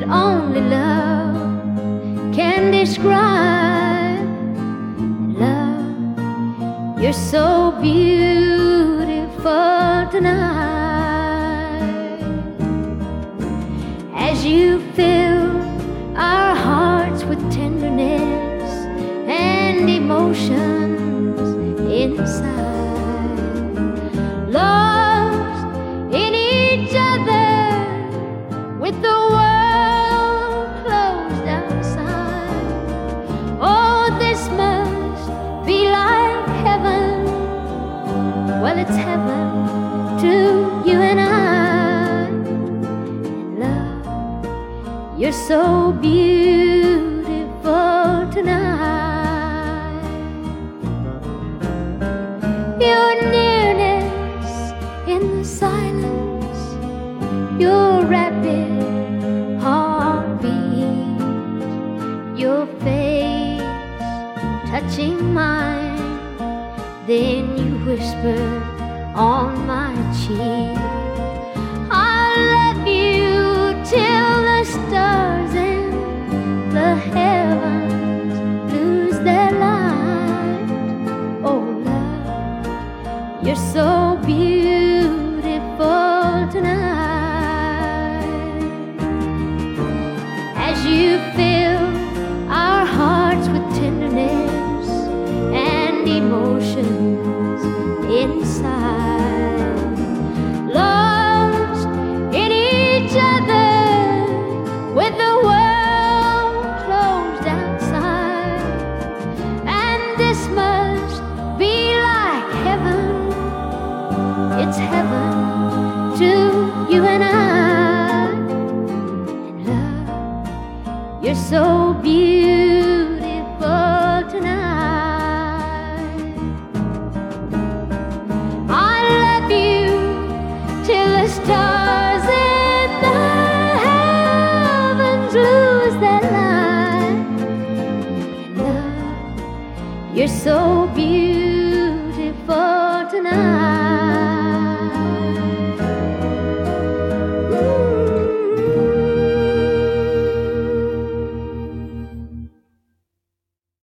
only love can describe. Love, you're so beautiful tonight. As you fill our hearts with tenderness and emotions inside, lost in each other with the world closed outside. Oh, this must be like heaven. Well, it's heaven to you and I. Love, you're so beautiful tonight. Your nearness in the silence, your rapid heartbeat, your face touching mine, then you whispered on my cheek, I'll love you till the stars and the heavens lose their light. Oh, love, you're so beautiful tonight. As you fill our hearts with tenderness and emotions inside, lost in each other with the world closed outside. And this must be like heaven. It's heaven to you and I. And love, you're so beautiful tonight. I love you till the stars in the heavens lose their light. And love, you're so beautiful.